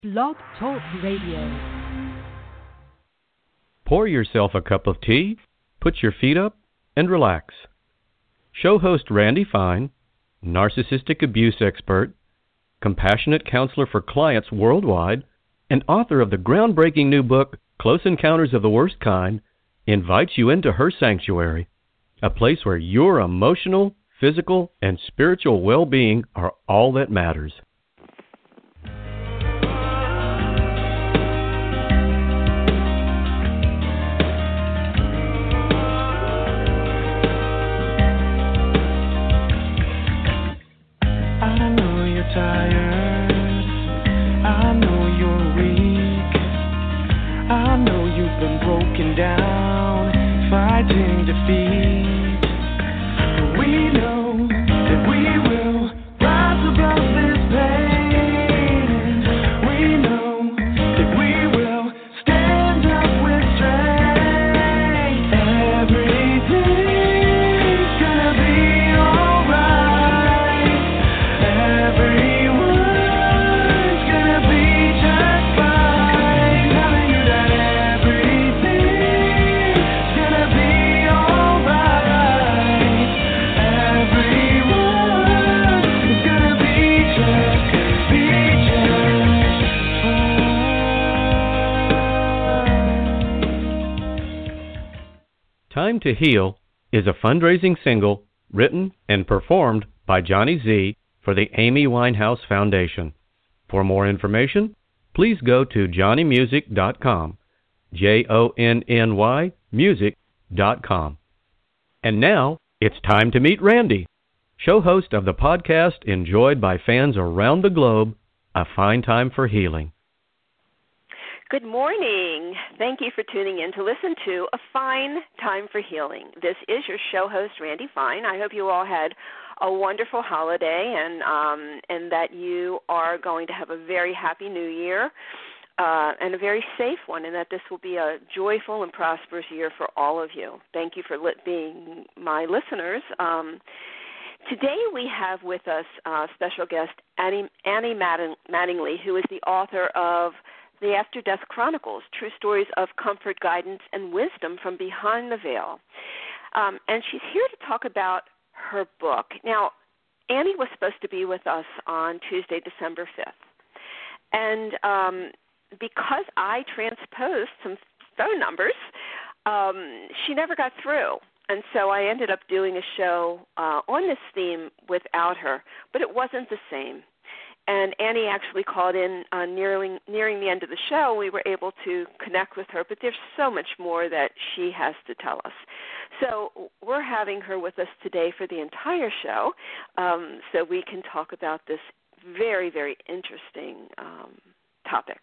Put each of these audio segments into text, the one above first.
Blog Talk Radio. Pour yourself a cup of tea, put your feet up, and relax. Show host Randy Fine, narcissistic abuse expert, compassionate counselor for clients worldwide, and author of the groundbreaking new book, Close Encounters of the Worst Kind, invites you into her sanctuary, a place where your emotional, physical, and spiritual well-being are all that matters. Tired, I know you're weak, I know you've been broken down, fighting defeat. We know that we will rise above this pain. We know that we will stand up with strength. Everything's gonna be alright. Everyone's gonna be just fine. Telling you that everything's gonna be alright. Everyone's gonna be just fine. Time to Heal is a fundraising single written and performed by Johnny Z for the Amy Winehouse Foundation. For more information, please go to johnnymusic.com, JONNY music.com. And now, it's time to meet Randy, show host of the podcast enjoyed by fans around the globe, A Fine Time for Healing. Good morning. Thank you for tuning in to listen to A Fine Time for Healing. This is your show host, Randy Fine. I hope you all had a wonderful holiday and that you are going to have a very happy new year and a very safe one, and that this will be a joyful and prosperous year for all of you. Thank you for being my listeners. Today we have with us special guest Annie Mattingly, who is the author of The After Death Chronicles, True Stories of Comfort, Guidance, and Wisdom from Behind the Veil. And she's here to talk about her book. Now, Annie was supposed to be with us on Tuesday, December 5th. And because I transposed some phone numbers, she never got through. And so I ended up doing a show on this theme without her, but it wasn't the same. And Annie actually called in nearing the end of the show. We were able to connect with her, but there's so much more that she has to tell us. So we're having her with us today for the entire show so we can talk about this very, very interesting topic.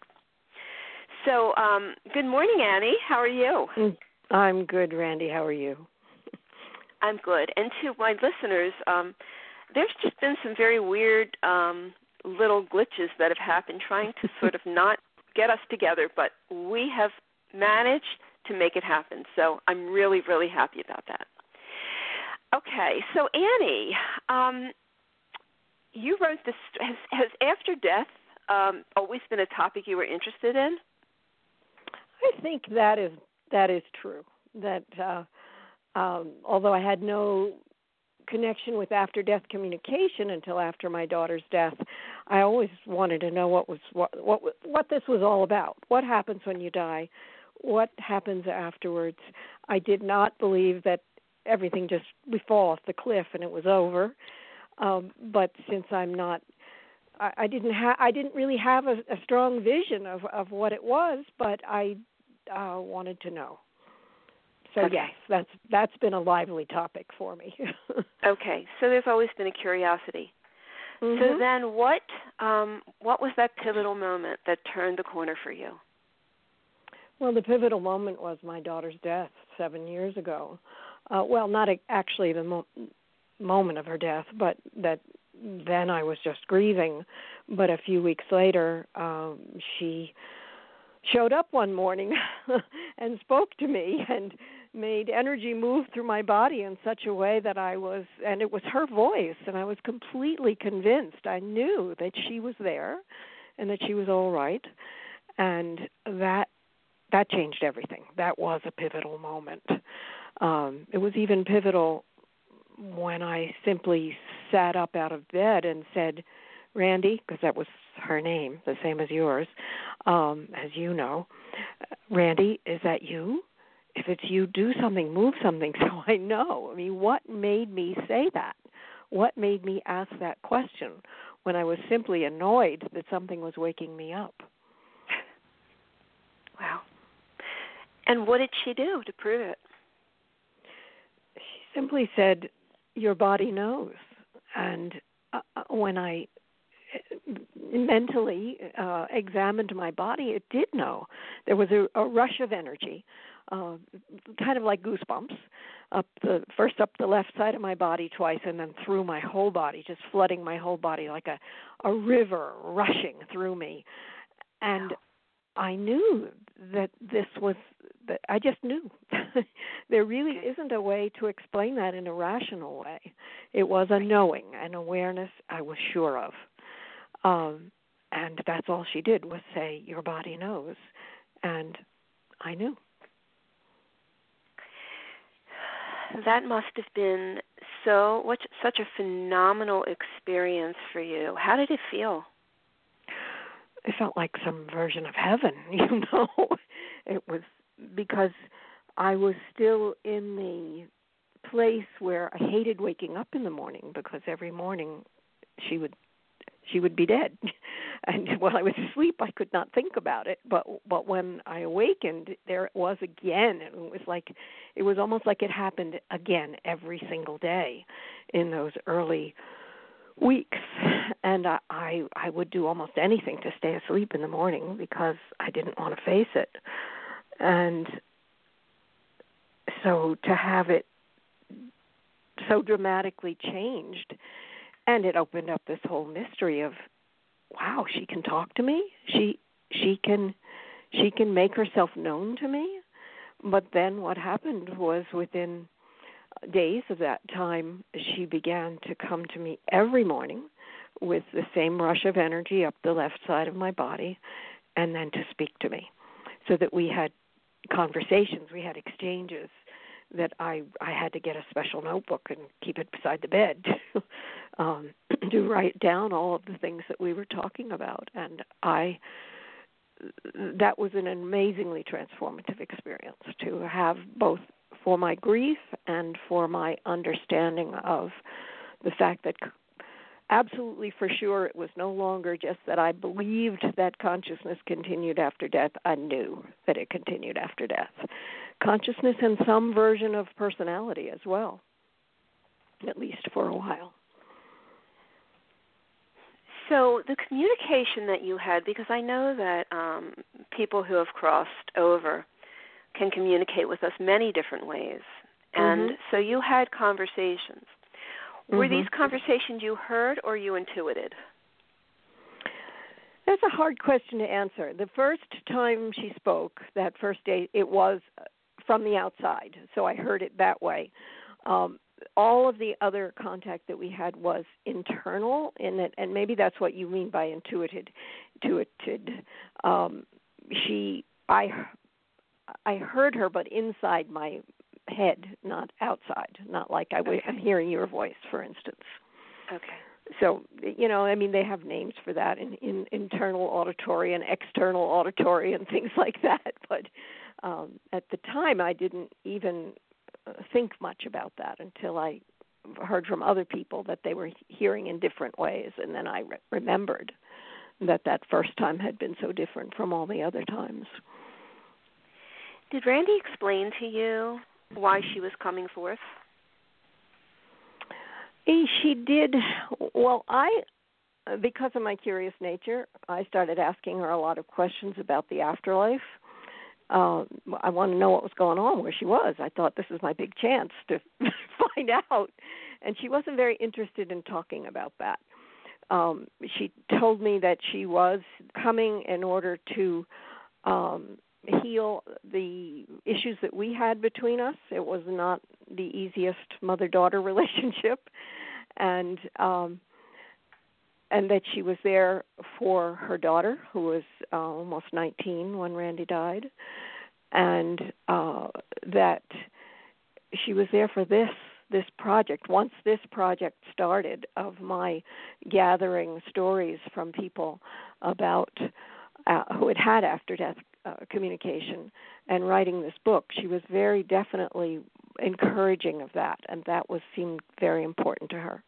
So good morning, Annie. How are you? I'm good, Randy. How are you? I'm good. And to my listeners, there's just been some very weird little glitches that have happened trying to sort of not get us together, but we have managed to make it happen. So I'm really, really happy about that. Okay, so Annie, you wrote this. Has after death always been a topic you were interested in? I think that is true. That although I had no connection with after-death communication until after my daughter's death, I always wanted to know what this was all about. What happens when you die? What happens afterwards? I did not believe that everything we fall off the cliff and it was over. But since I'm not, I didn't really have a strong vision of what it was, but I wanted to know. So okay. Yes, that's been a lively topic for me. Okay, so there's always been a curiosity. Mm-hmm. So then, what was that pivotal moment that turned the corner for you? Well, the pivotal moment was my daughter's death 7 years ago. Well, not actually the moment of her death, but that then I was just grieving. But a few weeks later, she showed up one morning and spoke to me and made energy move through my body in such a way that and it was her voice, and I was completely convinced. I knew that she was there and that she was all right. And that changed everything. That was a pivotal moment. It was even pivotal when I simply sat up out of bed and said, Randy, because that was her name, the same as yours, as you know, Randy, is that you? If it's you, do something, move something so I know. I mean, what made me say that? What made me ask that question when I was simply annoyed that something was waking me up? Wow. And what did she do to prove it? She simply said, your body knows. And when I mentally examined my body, it did know. There was a rush of energy, kind of like goosebumps, first up the left side of my body twice, and then through my whole body, just flooding my whole body like a river rushing through me. And I knew that I just knew. There really isn't a way to explain that in a rational way. It was a knowing, an awareness I was sure of. And that's all she did was say, your body knows. And I knew. That must have been such a phenomenal experience for you. How did it feel? It felt like some version of heaven, It was because I was still in the place where I hated waking up in the morning, because every morning she would be dead. And while I was asleep, I could not think about it. But when I awakened, there it was again. It was almost like it happened again every single day in those early weeks. And I would do almost anything to stay asleep in the morning because I didn't want to face it. And so to have it so dramatically changed, and it opened up this whole mystery of, wow, she can talk to me. She can make herself known to me. But then what happened was within days of that time, she began to come to me every morning with the same rush of energy up the left side of my body, and then to speak to me, so that we had conversations, we had exchanges that I had to get a special notebook and keep it beside the bed to write down all of the things that we were talking about. And that was an amazingly transformative experience to have, both for my grief and for my understanding of the fact that absolutely for sure it was no longer just that I believed that consciousness continued after death. I knew that it continued after death. Consciousness and some version of personality as well, at least for a while. So the communication that you had, because I know that people who have crossed over can communicate with us many different ways. And so you had conversations. Were these conversations you heard or you intuited? That's a hard question to answer. The first time she spoke, that first day, it was from the outside, so I heard it that way. All of the other contact that we had was internal, and maybe that's what you mean by intuited. I heard her, but inside my head, not outside, not like I'm hearing your voice, for instance. Okay. So, they have names for that in internal auditory and external auditory and things like that. But at the time, I didn't even think much about that until I heard from other people that they were hearing in different ways. And then I remembered that first time had been so different from all the other times. Did Randy explain to you why she was coming forth? She did. Well, because of my curious nature, I started asking her a lot of questions about the afterlife. I wanted to know what was going on, where she was. I thought this was my big chance to find out. And she wasn't very interested in talking about that. She told me that she was coming in order to heal the issues that we had between us. It was not the easiest mother-daughter relationship. And and that she was there for her daughter, who was almost 19 when Randy died, and that she was there for this project. Once this project started of my gathering stories from people about who had after-death communication and writing this book, she was very definitely encouraging of that, and that seemed very important to her.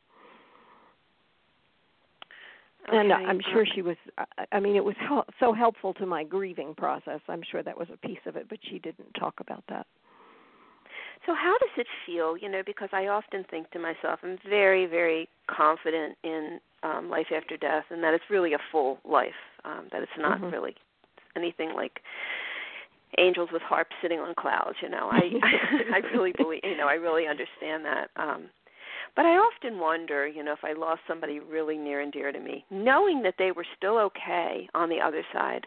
Okay. And I'm sure she was, it was so helpful to my grieving process. I'm sure that was a piece of it, but she didn't talk about that. So how does it feel, because I often think to myself, I'm very, very confident in life after death, and that it's really a full life, that it's not really anything like angels with harps sitting on clouds, I really believe, I really understand that. But I often wonder, if I lost somebody really near and dear to me, knowing that they were still okay on the other side,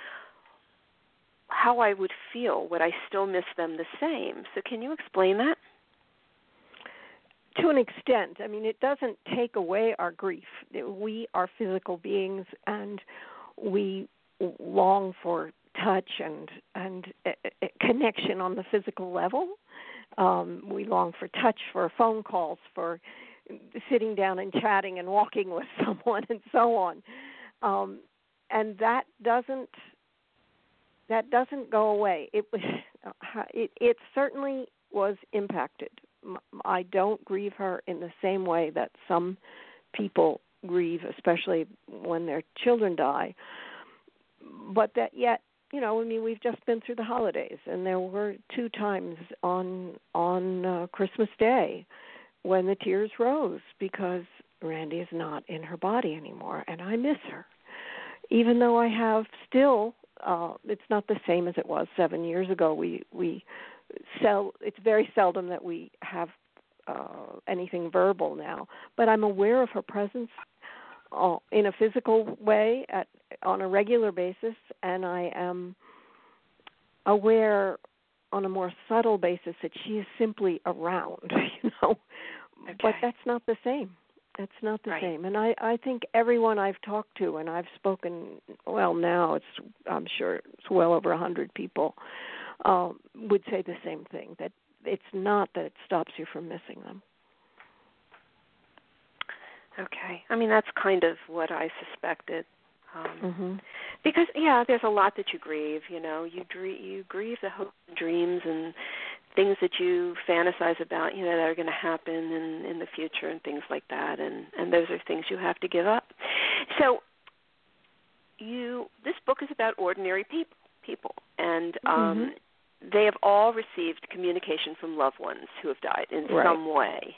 how I would feel. Would I still miss them the same? So can you explain that? To an extent. It doesn't take away our grief. We are physical beings, and we long for touch and connection on the physical level. We long for touch, for phone calls, for sitting down and chatting and walking with someone and so on. And that doesn't go away. It certainly was impacted. I don't grieve her in the same way that some people grieve, especially when their children die. But that yet, we've just been through the holidays, and there were 2 times on Christmas Day when the tears rose because Randy is not in her body anymore, and I miss her. Even though I have still, it's not the same as it was 7 years ago. It's very seldom that we have anything verbal now, but I'm aware of her presence in a physical way on a regular basis, and I am aware on a more subtle basis that she is simply around, Okay. But that's not the same. That's not the same. And I think everyone I've talked to, and I've spoken, now I'm sure it's well over 100 people, would say the same thing, that it's not that it stops you from missing them. Okay. That's kind of what I suspected. Because, there's a lot that you grieve, You grieve the hopes and dreams and things that you fantasize about, that are going to happen in the future and things like that, and those are things you have to give up. So this book is about ordinary people, and they have all received communication from loved ones who have died in some way.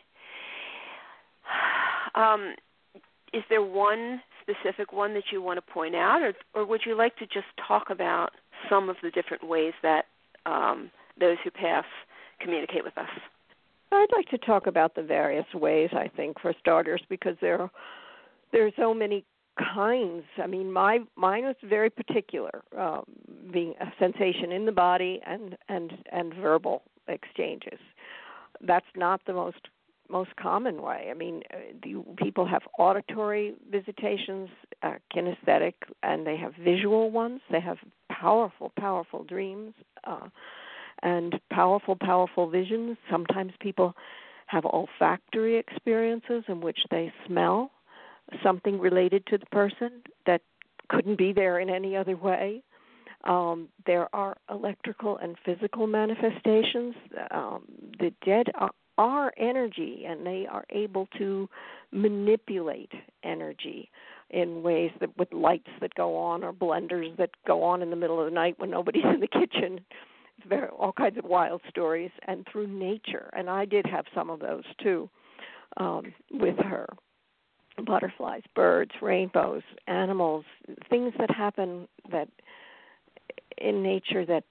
Is there one specific one that you want to point out, or would you like to just talk about some of the different ways that those who pass communicate with us? I'd like to talk about the various ways, I think, for starters, because there are so many kinds. Mine was very particular, being a sensation in the body and verbal exchanges. That's not the most common way. People have auditory visitations, kinesthetic, and they have visual ones. They have powerful, powerful dreams and powerful, powerful visions. Sometimes people have olfactory experiences in which they smell something related to the person that couldn't be there in any other way. There are electrical and physical manifestations. The dead are energy, and they are able to manipulate energy in ways that with lights that go on or blenders that go on in the middle of the night when nobody's in the kitchen. It's all kinds of wild stories, and through nature. And I did have some of those too with her. Butterflies, birds, rainbows, animals, things that happen that in nature that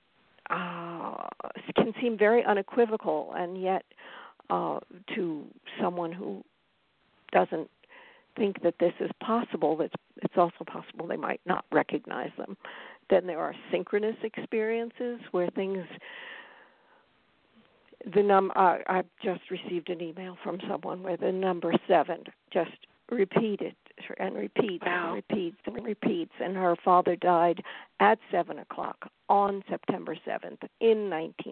can seem very unequivocal, and yet to someone who doesn't think that this is possible, it's also possible they might not recognize them. Then there are synchronous experiences where things. I've just received an email from someone where the number 7 just repeated and repeats Wow. and repeats and repeats. And her father died at 7 o'clock on September 7th in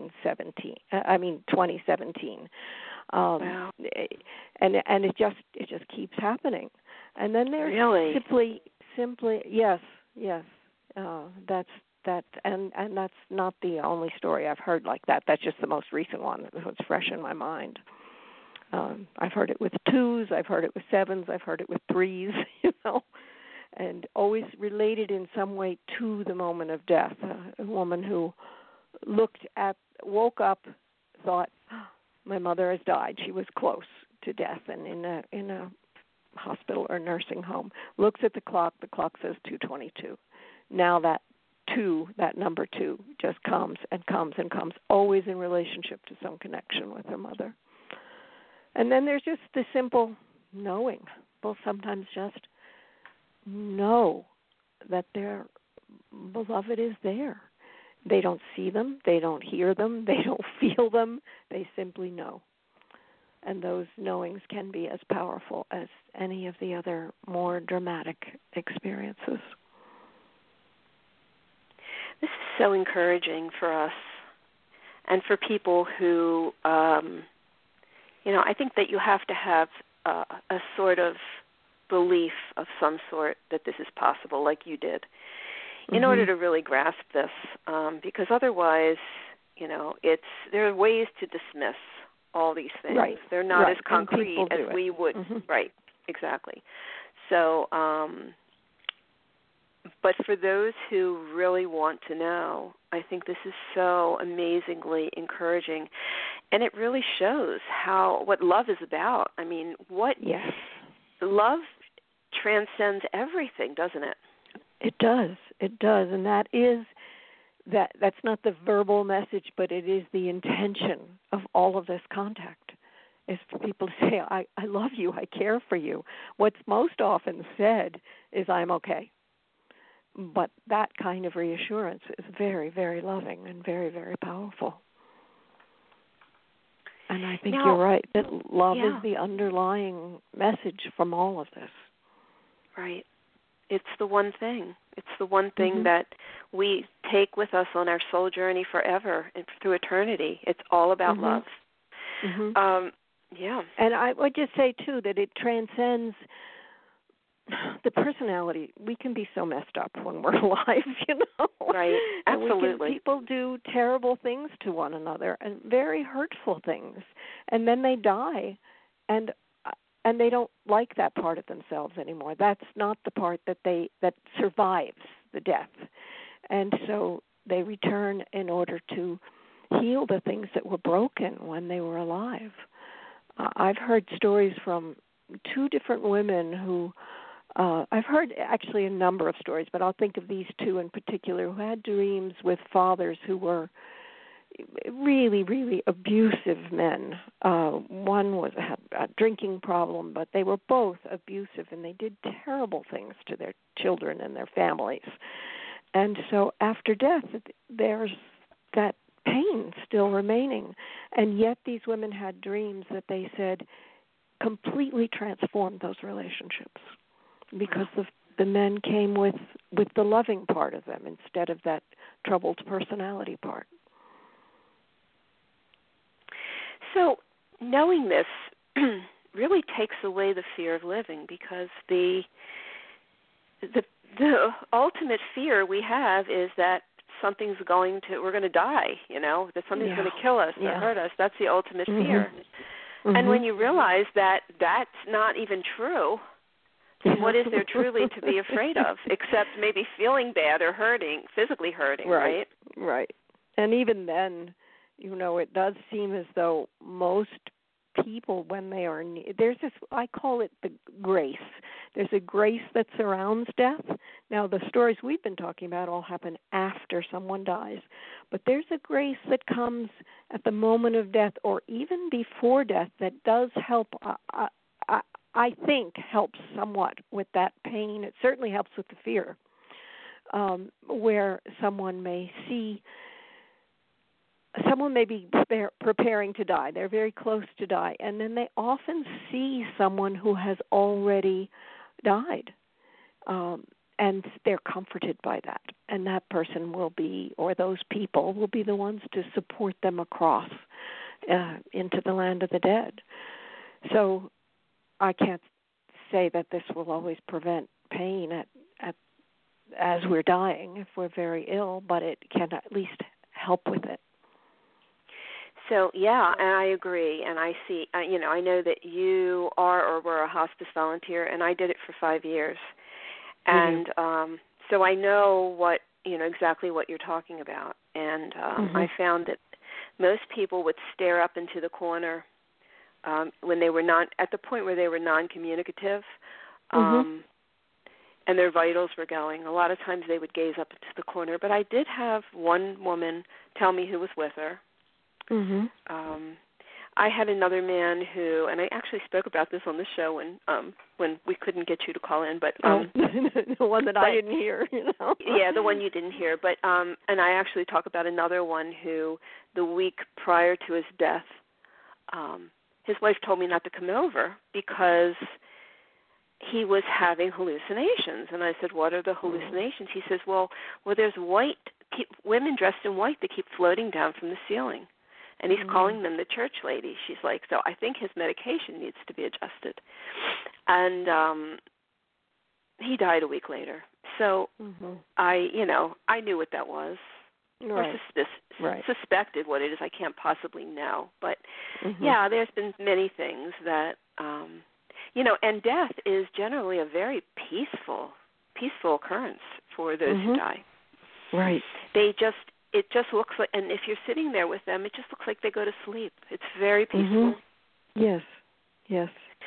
2017. Wow. And it just keeps happening. And then there's Really? simply yes. That's not the only story I've heard like that. That's just the most recent one that's fresh in my mind. I've heard it with 2s, I've heard it with 7s, I've heard it with 3s, and always related in some way to the moment of death. A woman who woke up, thought, my mother has died. She was close to death and in a hospital or nursing home. Looks at the clock says 2:22. Now that number 2 just comes and comes and comes, always in relationship to some connection with her mother. And then there's just the simple knowing. People sometimes just know that their beloved is there. They don't see them, they don't hear them, they don't feel them, they simply know. And those knowings can be as powerful as any of the other more dramatic experiences. This is so encouraging for us and for people who, I think that you have to have a sort of belief of some sort that this is possible, like you did, in order to really grasp this, because otherwise, there are ways to dismiss all these things. Right. They're not right. as concrete as we would. Right, exactly. So, but for those who really want to know, I think this is so amazingly encouraging, and it really shows what love is about. I mean, Yes. Love transcends everything, doesn't it? It does, and that's not the verbal message, but it is the intention of all of this contact, is for people to say, I love you, I care for you. What's most often said is, I'm okay. But that kind of reassurance is very, very loving and very, very powerful. And I think you're right, that love is the underlying message from all of this. Right. It's the one thing. It's the one thing that we take with us on our soul journey forever and through eternity. It's all about love. Yeah. And I would just say, too, that it transcends the personality. We can be so messed up when we're alive, Right, absolutely. People do terrible things to one another and very hurtful things, and then they die, and they don't like that part of themselves anymore. That's not the part that survives the death, and so they return in order to heal the things that were broken when they were alive. I've heard stories from 2 different women who. I've heard actually a number of stories, but I'll think of these 2 in particular who had dreams with fathers who were really, really abusive men. One had a drinking problem, but they were both abusive, and they did terrible things to their children and their families. And so after death, there's that pain still remaining. And yet these women had dreams that they said completely transformed those relationships, because the men came with the loving part of them instead of that troubled personality part. So knowing this really takes away the fear of living, because the ultimate fear we have is that we're going to die, that something's going to kill us or hurt us. That's the ultimate fear. And when you realize that that's not even true, what is there truly to be afraid of, except maybe feeling bad or physically hurting, right? Right. And even then, it does seem as though most people, when they are, there's this, I call it the grace. There's a grace that surrounds death. Now, the stories we've been talking about all happen after someone dies, but there's a grace that comes at the moment of death or even before death that does help, I think helps somewhat with that pain. It certainly helps with the fear, where someone may be preparing to die. They're very close to die, and then they often see someone who has already died. And they're comforted by that. And that person will be, or those people will be the ones to support them across into the land of the dead. So I can't say that this will always prevent pain as we're dying if we're very ill, but it can at least help with it. So, yeah, and I agree. And I see, I know that you are or were a hospice volunteer, and I did it for 5 years. And so I know exactly what you're talking about. And I found that most people would stare up into the corner when they were at the point where they were non-communicative, and their vitals were going. A lot of times they would gaze up into the corner. But I did have one woman tell me who was with her. I had another man who, and I actually spoke about this on the show when we couldn't get you to call in, but the one that I didn't hear, Yeah, the one you didn't hear, but and I actually talk about another one who, the week prior to his death, his wife told me not to come over because he was having hallucinations, and I said, "What are the hallucinations?" He says, "Well, there's women dressed in white that keep floating down from the ceiling." And he's calling them the church lady. She's like, so I think his medication needs to be adjusted. And he died a week later. So I knew what that was. Right. Or suspected what it is. I can't possibly know. But, yeah, there's been many things that, and death is generally a very peaceful occurrence for those who die. Right. It just looks like, and if you're sitting there with them, it just looks like they go to sleep. It's very peaceful. Yes. Yeah,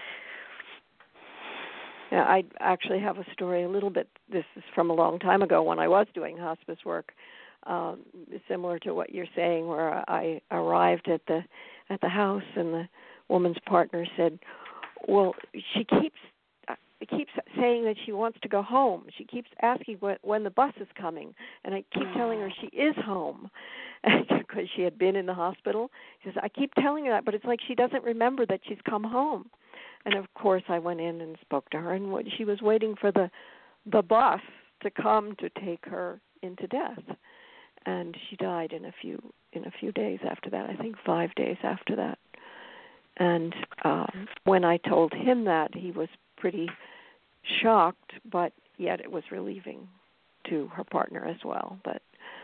I actually have a story a little bit. This is from a long time ago when I was doing hospice work, similar to what you're saying, where I arrived at the house and the woman's partner said, "Well, she keeps saying that she wants to go home. She keeps asking when the bus is coming, and I keep telling her she is home because she had been in the hospital." She says, "I keep telling her that, but it's like she doesn't remember that she's come home." And of course, I went in and spoke to her, and she was waiting for the bus to come to take her into death, and she died in a few days after that. I think 5 days after that. And when I told him that, he was pretty shocked, but yet it was relieving to her partner as well. But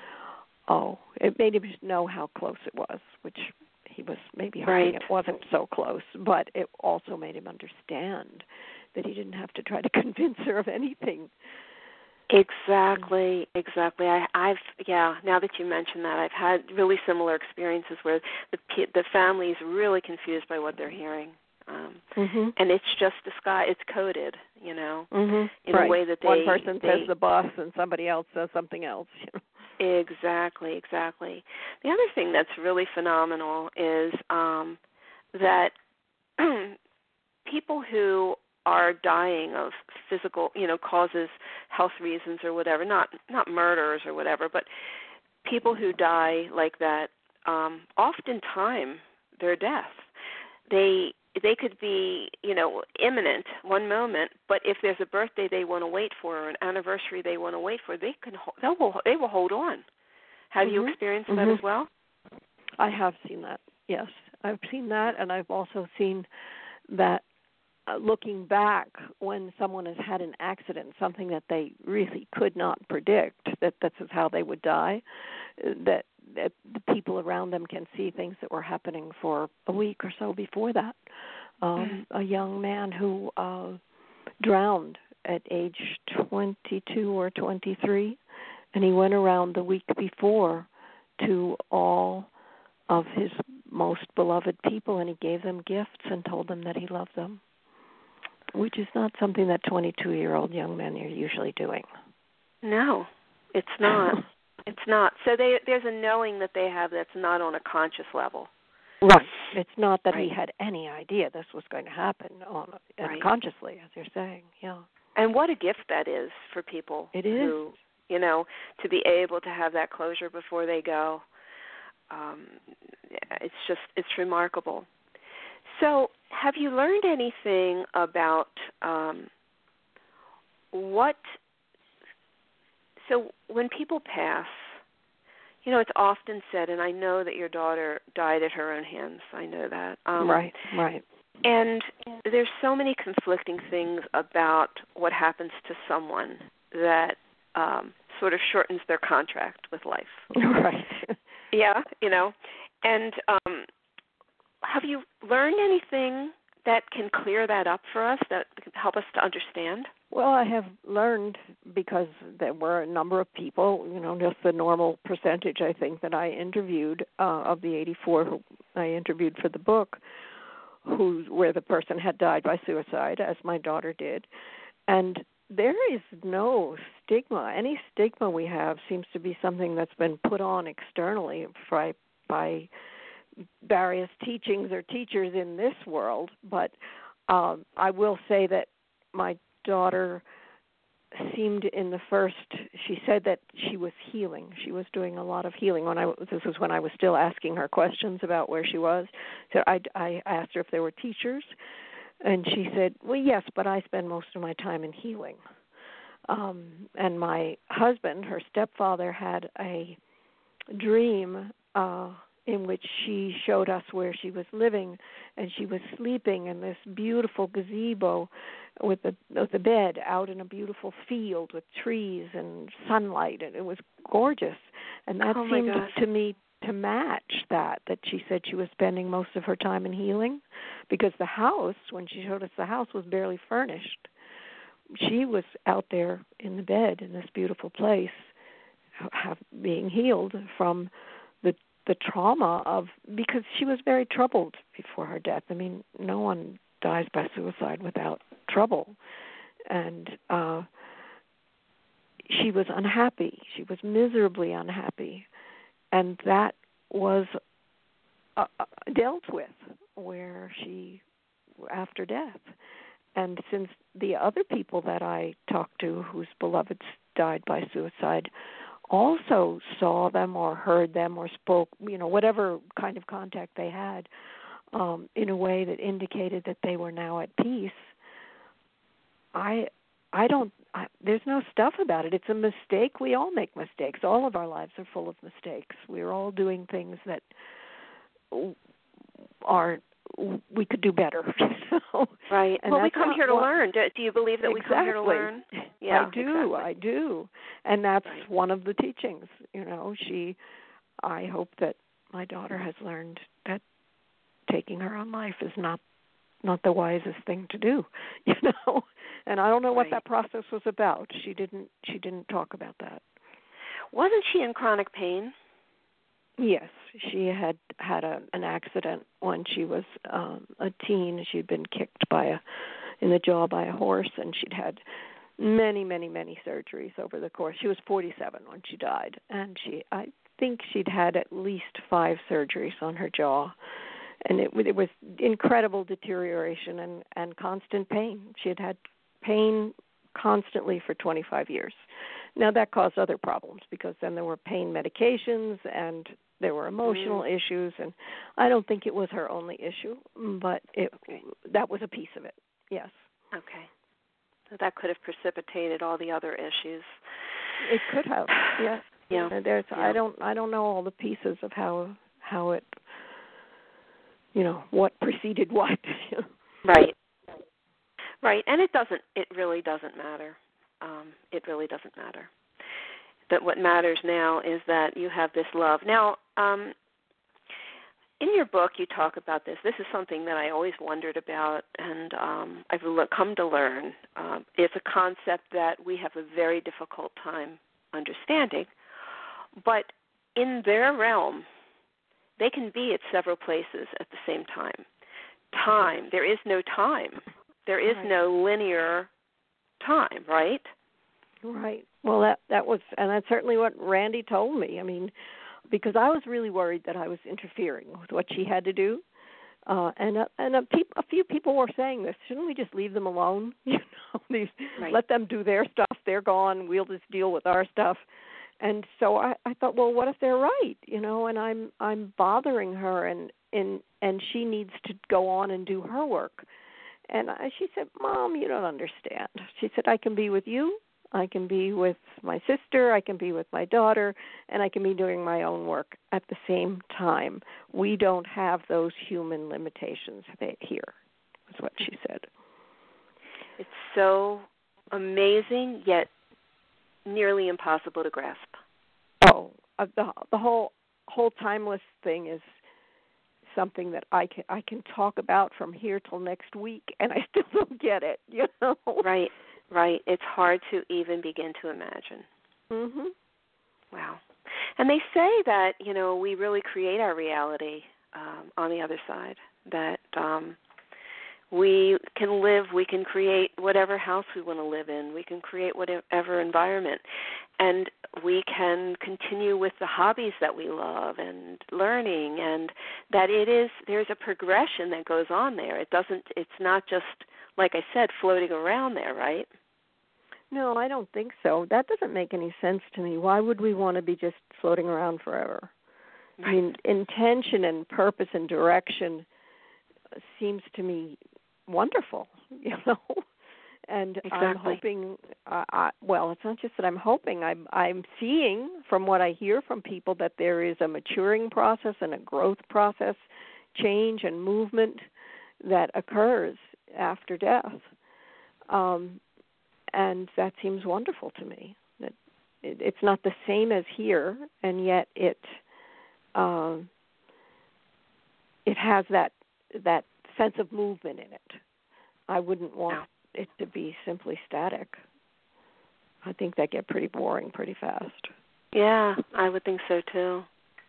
it made him know how close it was, which he was maybe hoping it wasn't so close, but it also made him understand that he didn't have to try to convince her of anything. Exactly. I've now that you mention that, I've had really similar experiences where the family's really confused by what they're hearing. And it's just it's coded, in a way that one person says the bus and somebody else says something else. Exactly. The other thing that's really phenomenal is that people who are dying of physical, causes, health reasons or whatever, not murderers or whatever, but people who die like that, oftentimes their death, they could be, imminent one moment, but if there's a birthday they want to wait for or an anniversary they want to wait for, they will hold on. Have you experienced that as well? I have seen that. Yes, I've seen that, and I've also seen that looking back when someone has had an accident, something that they really could not predict, that this is how they would die, that the people around them can see things that were happening for a week or so before that. A young man who drowned at age 22 or 23, and he went around the week before to all of his most beloved people, and he gave them gifts and told them that he loved them, which is not something that 22-year-old young men are usually doing. No, it's not. It's not. So there's a knowing that they have that's not on a conscious level. Right. It's not that he had any idea this was going to happen consciously, as you're saying. Yeah. And what a gift that is for people. It is. Who, to be able to have that closure before they go. It's remarkable. So have you learned anything about So when people pass, it's often said, and I know that your daughter died at her own hands. I know that. Right. And there's so many conflicting things about what happens to someone that sort of shortens their contract with life. Right. Yeah, And have you learned anything that can clear that up for us, that can help us to understand? Well, I have learned, because there were a number of people, just the normal percentage, I think, that I interviewed of the 84 who I interviewed for the book, where the person had died by suicide, as my daughter did. And there is no stigma. Any stigma we have seems to be something that's been put on externally by various teachings or teachers in this world. But I will say that my daughter seemed she said that she was healing. She was doing a lot of healing. This was when I was still asking her questions about where she was. So I asked her if there were teachers, and she said, well, yes, but I spend most of my time in healing. And my husband, her stepfather, had a dream in which she showed us where she was living, and she was sleeping in this beautiful gazebo with the bed out in a beautiful field with trees and sunlight, and it was gorgeous. And that seemed to me to match that she said she was spending most of her time in healing, because the house, when she showed us the house, was barely furnished. She was out there in the bed in this beautiful place, being healed from the trauma because she was very troubled before her death. I mean, no one dies by suicide without trouble. And she was unhappy. She was miserably unhappy. And that was dealt with after death. And since the other people that I talked to whose beloveds died by suicide also saw them or heard them or spoke, whatever kind of contact they had, in a way that indicated that they were now at peace, there's no stuff about it. It's a mistake. We all make mistakes. All of our lives are full of mistakes. We're all doing things that we could do better. Right. And we come here to learn. Do you believe that we come here to learn? Yeah, I do. And that's one of the teachings. I hope that my daughter has learned that taking her own life is not the wisest thing to do, And I don't know what that process was about. She didn't talk about that. Wasn't she in chronic pain? Yes, she had an accident when she was a teen. She'd been kicked in the jaw by a horse, and she'd had many, many, many surgeries over the course. She was 47 when she died, and I think she'd had at least 5 surgeries on her jaw, and it was incredible deterioration and constant pain. She had pain constantly for 25 years. Now, that caused other problems, because then there were pain medications and there were emotional issues, and I don't think it was her only issue, but that was a piece of it, yes. Okay. So that could have precipitated all the other issues. It could have, yes. Yeah. I don't know all the pieces of how it, what preceded what. Right. Right, and it really doesn't matter. It really doesn't matter. That what matters now is that you have this love. Now, in your book, you talk about this. This is something that I always wondered about, and I've come to learn. It's a concept that we have a very difficult time understanding. But in their realm, they can be at several places at the same time. Time. There is no time. There is no linear time, right? Right. Well, that was, and that's certainly what Randy told me. I mean, because I was really worried that I was interfering with what she had to do, and a few people were saying this. Shouldn't we just leave them alone? Let them do their stuff. They're gone. We'll just deal with our stuff. And so I thought, well, what if they're right? And I'm bothering her, and she needs to go on and do her work. And she said, Mom, you don't understand. She said, I can be with you, I can be with my sister, I can be with my daughter, and I can be doing my own work at the same time. We don't have those human limitations here, is what she said. It's so amazing, yet nearly impossible to grasp. Oh, the whole timeless thing is something that I can talk about from here till next week, and I still don't get it. You know? Right. It's hard to even begin to imagine. Mhm. Wow. And they say that we really create our reality on the other side. That we can create whatever house we want to live in. We can create whatever environment. And we can continue with the hobbies that we love and learning, and that there's a progression that goes on there. It's not just, like I said, floating around there, right? No, I don't think so. That doesn't make any sense to me. Why would we want to be just floating around forever? Right. I mean, intention and purpose and direction seems to me wonderful, And exactly. I'm hoping. Well, it's not just that I'm hoping. I'm seeing from what I hear from people that there is a maturing process and a growth process, change and movement that occurs after death, and that seems wonderful to me. That it's not the same as here, and yet it has that sense of movement in it. I wouldn't want it to be simply static. I think that get pretty boring pretty fast. Yeah, I would think so too.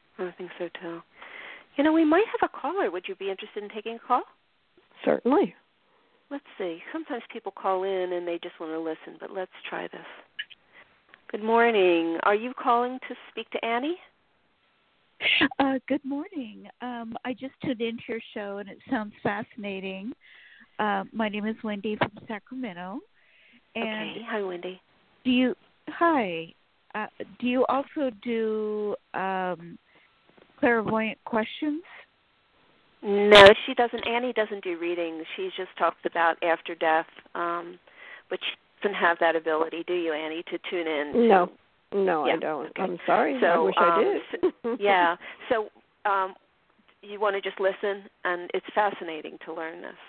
We might have a caller. Would you be interested in taking a call? Certainly. Let's see. Sometimes people call in and they just want to listen, but let's try this. Good morning. Are you calling to speak to Annie? Good morning. I just tuned into your show, and it sounds fascinating. My name is Wendy from Sacramento. And okay. Hi, Wendy. Do you also do clairvoyant questions? No, she doesn't. Annie doesn't do readings. She just talks about after death, but she doesn't have that ability, do you, Annie, to tune in? No, yeah. I don't. Okay. I'm sorry. So, I wish I did. Yeah. So you want to just listen, and it's fascinating to learn this.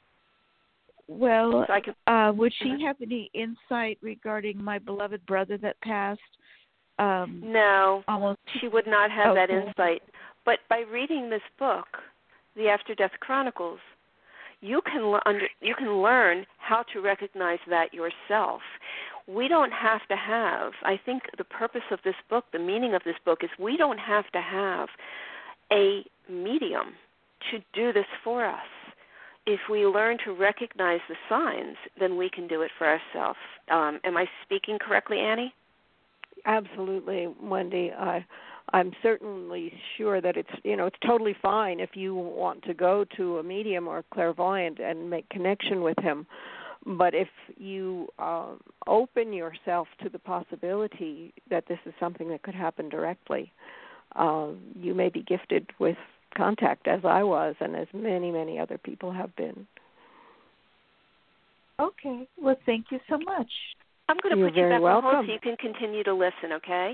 Well, so would she have any insight regarding my beloved brother that passed? No, she would not have that insight. But by reading this book, The After Death Chronicles, you can learn how to recognize that yourself. We don't have to have, I think the purpose of this book, the meaning of this book is we don't have to have a medium to do this for us. If we learn to recognize the signs, then we can do it for ourselves. Am I speaking correctly, Annie? Absolutely, Wendy. I'm certainly sure that it's totally fine if you want to go to a medium or a clairvoyant and make connection with him. But if you open yourself to the possibility that this is something that could happen directly, you may be gifted with contact, as I was, and as many, many other people have been. Okay. Well, thank you so much. I'm going to put you back welcome. on hold so you can continue to listen, okay?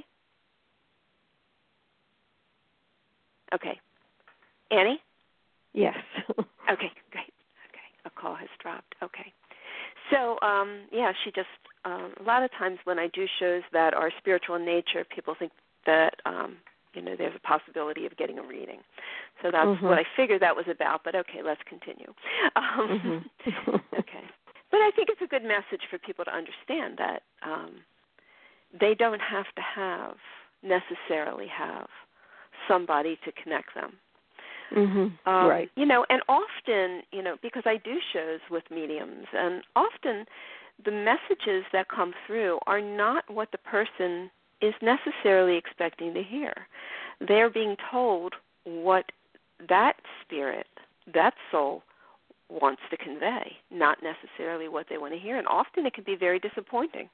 Okay. Annie? Yes. Okay, great. Okay, a call has dropped. Okay. So, she just, a lot of times when I do shows that are spiritual in nature, people think that, there's a possibility of getting a reading. So that's what I figured that was about, but okay, let's continue. Okay. But I think it's a good message for people to understand that they don't have to necessarily have somebody to connect them. Right. And often, because I do shows with mediums, and often the messages that come through are not what the person is necessarily expecting to hear. They're being told what that spirit, that soul, wants to convey, not necessarily what they want to hear. And often it can be very disappointing.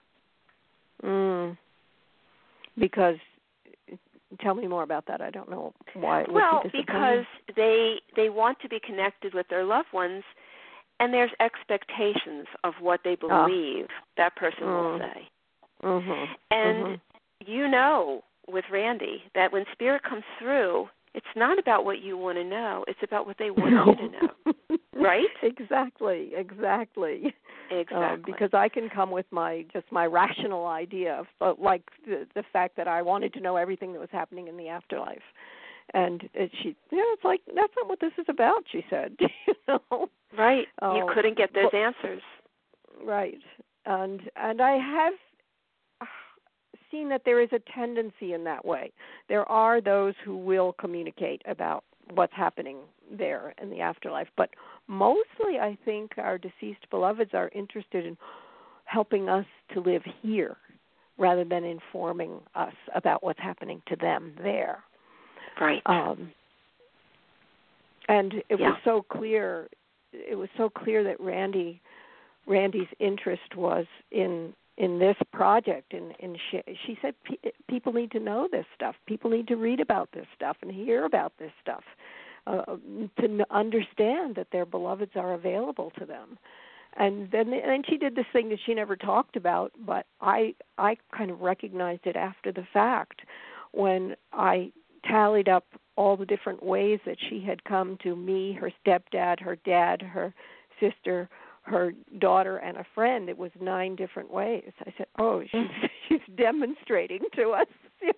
Because, tell me more about that. I don't know why. Well, because they want to be connected with their loved ones, And there's expectations of what they believe that person will say. Mm-hmm. And you know with Randy that when Spirit comes through, it's not about what you want to know. It's about what they want you to know. Right? Exactly. Because I can come with my rational idea of like the fact that I wanted to know everything that was happening in the afterlife. And she, it's like, that's not what this is about, she said. Right. You couldn't get those answers. Right. And I have seen that there is a tendency in that way. There are those who will communicate about what's happening there in the afterlife. But mostly I think our deceased beloveds are interested in helping us to live here rather than informing us about what's happening to them there. Right. And it was so clear. It was so clear that Randy's interest was in this project. And she said people need to know this stuff. People need to read about this stuff and hear about this stuff to understand that their beloveds are available to them. And then she did this thing that she never talked about, but I kind of recognized it after the fact when I tallied up all the different ways that she had come to me, her stepdad, her dad, her sister, her daughter, and a friend. It was 9 different ways. I said, she's demonstrating to us,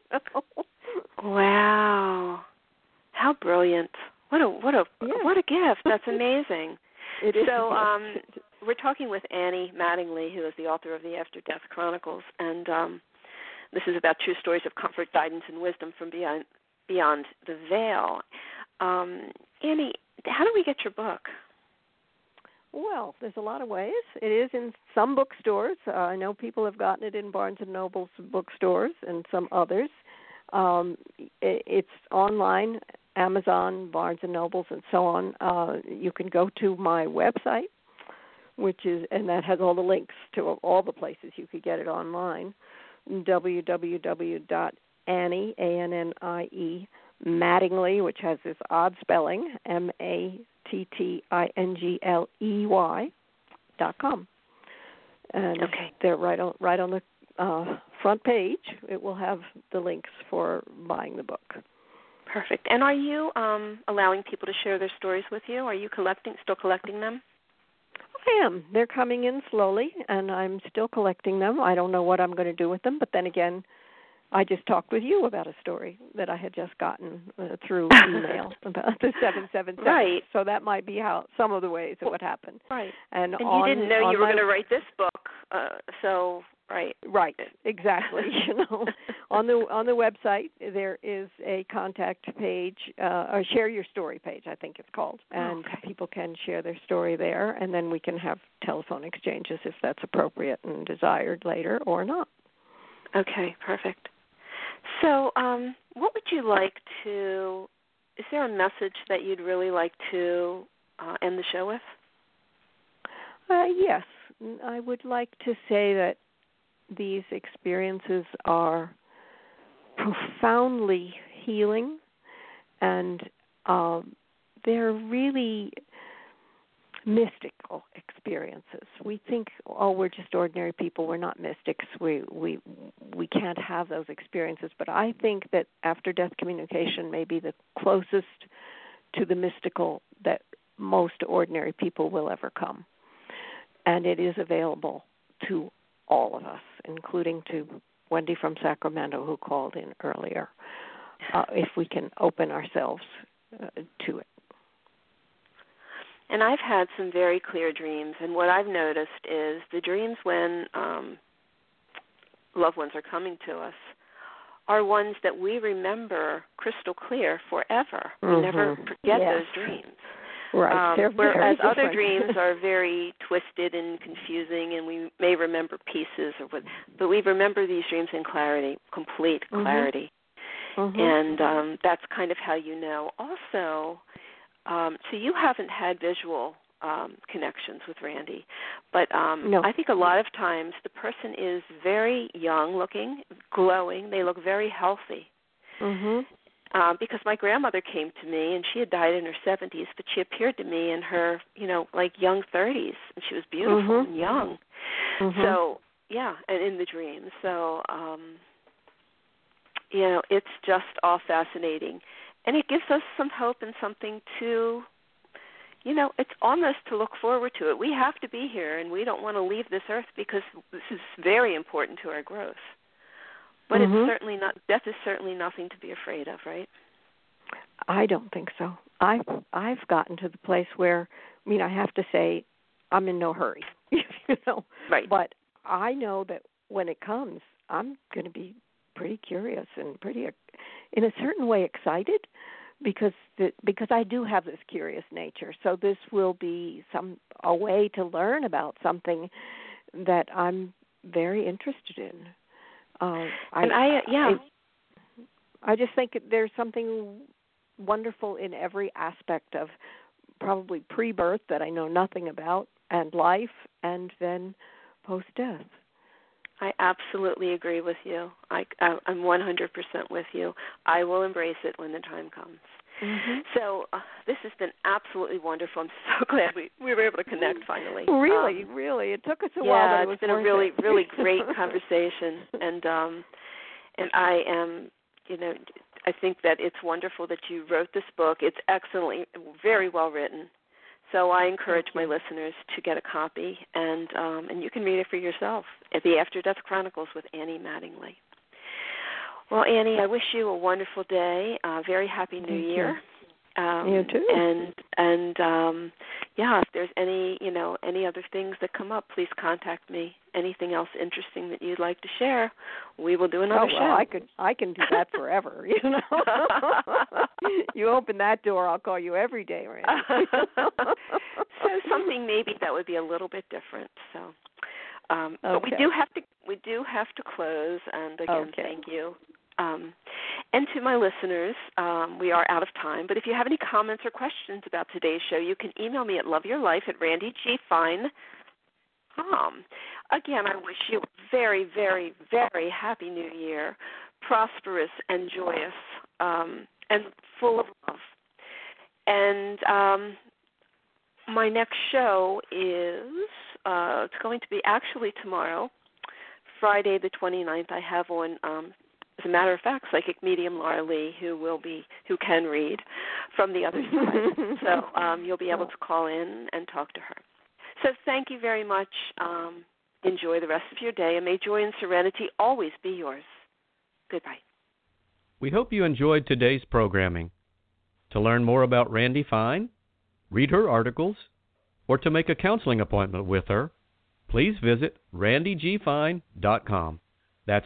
Wow. How brilliant. What a gift. That's amazing. It is. So we're talking with Annie Mattingly, who is the author of the After Death Chronicles, and this is about true stories of comfort, guidance, and wisdom from beyond the veil. Annie, how do we get your book? Well, there's a lot of ways. It is in some bookstores. I know people have gotten it in Barnes & Noble's bookstores and some others. It's online, Amazon, Barnes & Noble's, and so on. You can go to my website, and that has all the links to all the places you could get it online, www.Annie, A-N-N-I-E, Mattingly, which has this odd spelling, MATTINGLEY.com. And they're right on the front page. It will have the links for buying the book. Perfect. And are you allowing people to share their stories with you? Are you still collecting them? I am. They're coming in slowly, and I'm still collecting them. I don't know what I'm going to do with them, but then again, I just talked with you about a story that I had just gotten through email about the 777. Right. So that might be how some of the ways it would happen. Right. And you didn't know you were going to write this book, so right. Right. Exactly. On the website there is a contact page, or share your story page, I think it's called, and people can share their story there, and then we can have telephone exchanges if that's appropriate and desired later or not. Okay. Perfect. So, what would you like to? Is there a message that you'd really like to end the show with? Yes, I would like to say that these experiences are profoundly healing, and they're really mystical experiences. We think, we're just ordinary people. We're not mystics. We can't have those experiences. But I think that after-death communication may be the closest to the mystical that most ordinary people will ever come. And it is available to all of us, including to Wendy from Sacramento, who called in earlier, if we can open ourselves to it. And I've had some very clear dreams, and what I've noticed is the dreams when loved ones are coming to us are ones that we remember crystal clear forever. We never forget those dreams. Right. Whereas other dreams are very twisted and confusing, and we may remember pieces of but we remember these dreams in clarity, complete clarity. And that's kind of how you know. Also, so you haven't had visual connections with Randy, but no. I think a lot of times the person is very young looking, glowing. They look very healthy. because my grandmother came to me, and she had died in her 70s, but she appeared to me in her, like young 30s, and she was beautiful and young. So, yeah, and in the dream. So, it's just all fascinating. And it gives us some hope and something to, it's on us to look forward to it. We have to be here, and we don't want to leave this earth because this is very important to our growth. But it's certainly not. Death is certainly nothing to be afraid of, right? I don't think so. I've gotten to the place where, I have to say, I'm in no hurry, Right. But I know that when it comes, I'm going to be pretty curious and pretty, in a certain way, excited, because I do have this curious nature. So this will be a way to learn about something that I'm very interested in. I just think there's something wonderful in every aspect of probably pre-birth that I know nothing about, and life, and then post-death. I absolutely agree with you. I'm 100% with you. I will embrace it when the time comes. So this has been absolutely wonderful. I'm so glad we were able to connect finally. Really. It took us a while, but it was it's been a really, really great conversation. And I am, I think that it's wonderful that you wrote this book. It's excellently, very well written. So I encourage my listeners to get a copy, and you can read it for yourself at The After Death Chronicles with Annie Mattingly. Well, Annie, I wish you a wonderful day. Very happy New Year. You too. And if there's any other things that come up, please contact me. Anything else interesting that you'd like to share, we will do another show. I can do that forever. You open that door, I'll call you every day, Randy. So something maybe that would be a little bit different. So, but we do have to close. And again, thank you. And to my listeners, we are out of time, but if you have any comments or questions about today's show, you can email me at loveyourlife@randygfine.com. Again, I wish you a very, very, very happy New Year, prosperous and joyous, and full of love. And my next show is it's going to be actually tomorrow, Friday the 29th. I have on as a matter of fact, psychic medium Laura Lee, who can read from the other side. So you'll be able to call in and talk to her. So thank you very much. Enjoy the rest of your day, and may joy and serenity always be yours. Goodbye. We hope you enjoyed today's programming. To learn more about Randy Fine, read her articles, or to make a counseling appointment with her, please visit randygfine.com. That's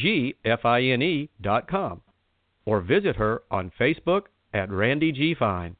RANDIGFINE.com, or visit her on Facebook at Randy G. Fine.